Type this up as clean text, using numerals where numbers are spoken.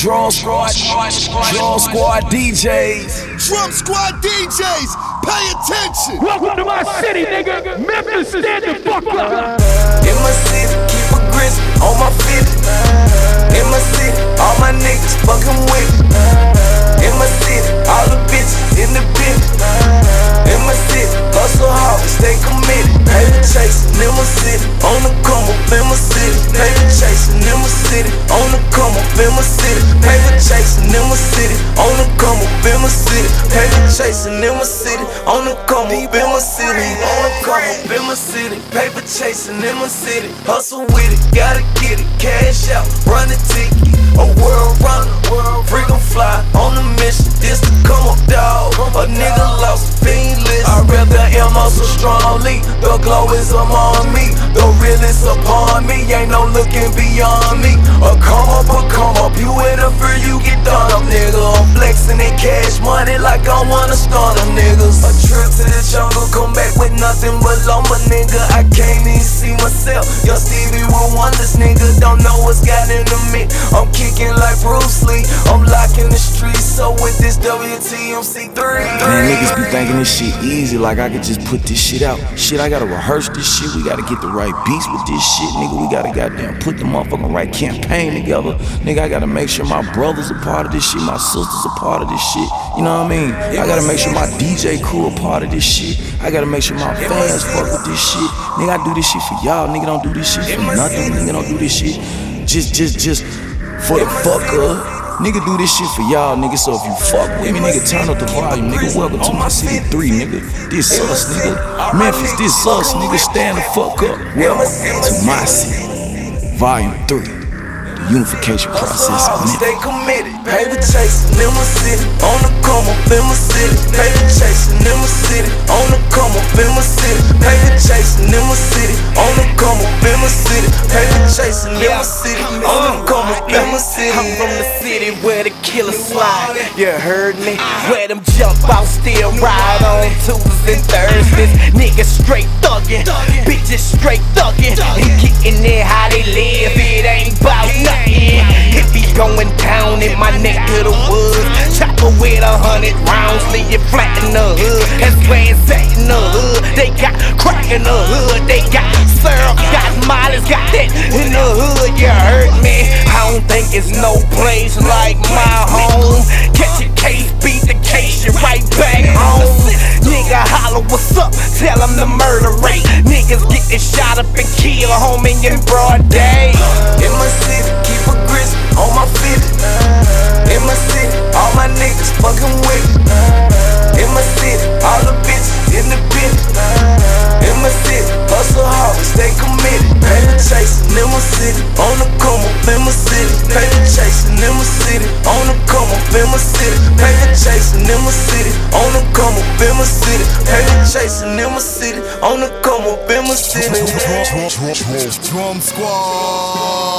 Drum Squad DJs. Drum Squad DJs, pay attention. Welcome to my city, nigga. Memphis, stand the fuck up. In my city, keep a grist on my feet. In my city, all my niggas fucking with me. In my city, all the bitches in the bin. In my city, hustle hard, stay committed. Paper chasing in my city, on the come up in my city. Paper chasing in my city, on the come up in my city. Paper chasing in my city, on the come up in my city. Paper chasing in my city, on the come up in my city. On the come up in my city. Paper chasing in my city. Hustle with it, gotta get it. Cash out, run the ticket. A world runner, freakin' fly on the mission. This the come up dog. A nigga lost painless. I rep the ammo so strongly. The glow is among me. The real is upon me. Ain't no looking beyond me. A come up. You interfere, you get done up, nigga. I'm flexing in cash money like I wanna start them niggas. A trip to the jungle, come back with nothing but lumber, nigga. I can't even see myself. Young Stevie with wonders, nigga. Don't know what's got into me. I'm kicking like Bruce Lee. I'm locking the streets, so with this WTMC3. Man, niggas be thinking this shit easy, like I could just put this shit out. Shit, I gotta rehearse this shit. We gotta get the right beats with this shit, nigga. We gotta goddamn put the motherfucking right campaign together. Nigga, I gotta make sure my brothers are part of this shit, my sisters are part of this shit. You know what I mean? I gotta make sure my DJ crew are part of this shit. I gotta make sure my fans fuck with this shit. Nigga, I do this shit for y'all. Nigga, don't do this shit for nothing. Nigga, don't do this shit just for the fucker. Nigga, do this shit for y'all, nigga. So if you fuck with me, nigga, turn up the volume, nigga. Welcome to my city 3, nigga. This us, nigga. Memphis, this us, nigga. Stand the fuck up. Welcome to my city, volume 3. Unification process. Stay committed. Paper chasing in my city, on the come up in my city. Paper chasing in my city, on the come up in my city. Paper chasing in my city, on the come up in my city. Paper chasing in my city, on the come up in my city. I'm from the city where the killers slide. You heard me? Where them jump out still ride on Tuesdays and Thursdays. Niggas straight thuggin', bitches straight thuggin', and getting it how they live. It ain't about nothing. It be going down in my neck of the woods. Chopper with 100 rounds, leave you flat in the hood. That's where it's at in the hood. They got crack in the hood. They got syrup, got mileage, got that in the hood. You heard me? I don't think it's no place like my home. Catch a case, beat the case, you right back home. Nigga holler, what's up? Tell him the murder rate. Niggas get this shot up and kill a homie in broad day. In my city, keep a grist on my feet. In my city, all my niggas fucking with me. In my city, all the bitches in the bin. In my city, hustle hard, stay committed. Paper chasing in my city, on the come up in my city. Paper chasing in my city, on the come up in my city. Paper chasing in my city, on the come up in my city. Paper chasing in my city, on the come up in my city. Drum Squad.